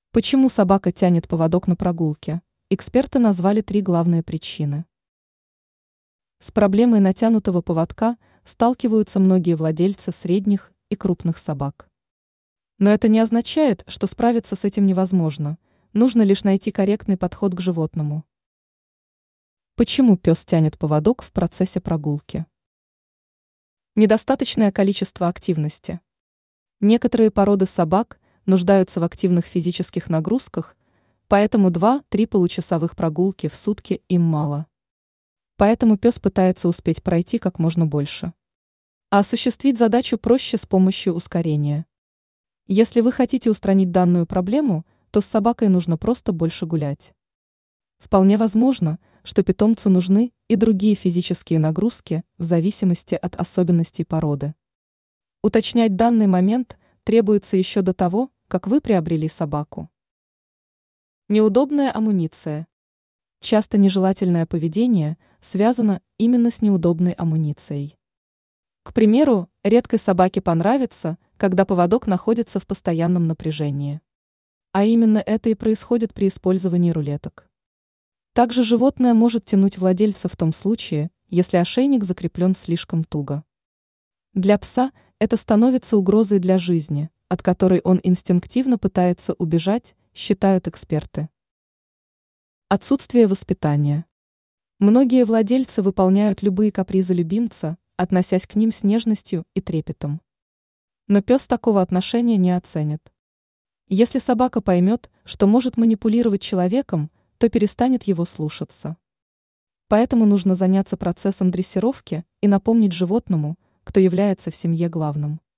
Почему собака тянет поводок на прогулке? Эксперты назвали 3 главные причины. С проблемой натянутого поводка сталкиваются многие владельцы средних и крупных собак. Но это не означает, что справиться с этим невозможно, нужно лишь найти корректный подход к животному. Почему пес тянет поводок в процессе прогулки? Недостаточное количество активности. Некоторые породы собак нуждаются в активных физических нагрузках, поэтому 2-3 получасовых прогулки в сутки им мало. Поэтому пес пытается успеть пройти как можно больше. А осуществить задачу проще с помощью ускорения. Если вы хотите устранить данную проблему, то с собакой нужно просто больше гулять. Вполне возможно, что питомцу нужны и другие физические нагрузки в зависимости от особенностей породы. Уточнять данный момент требуется еще до того, как вы приобрели собаку. Неудобная амуниция. Часто нежелательное поведение связано именно с неудобной амуницией. К примеру, редкой собаке понравится, когда поводок находится в постоянном напряжении. А именно это и происходит при использовании рулеток. Также животное может тянуть владельца в том случае, если ошейник закреплен слишком туго. Для пса это становится угрозой для жизни, от которой он инстинктивно пытается убежать, считают эксперты. Отсутствие воспитания. Многие владельцы выполняют любые капризы любимца, относясь к ним с нежностью и трепетом. Но пес такого отношения не оценит. Если собака поймет, что может манипулировать человеком, то перестанет его слушаться. Поэтому нужно заняться процессом дрессировки и напомнить животному, кто является в семье главным.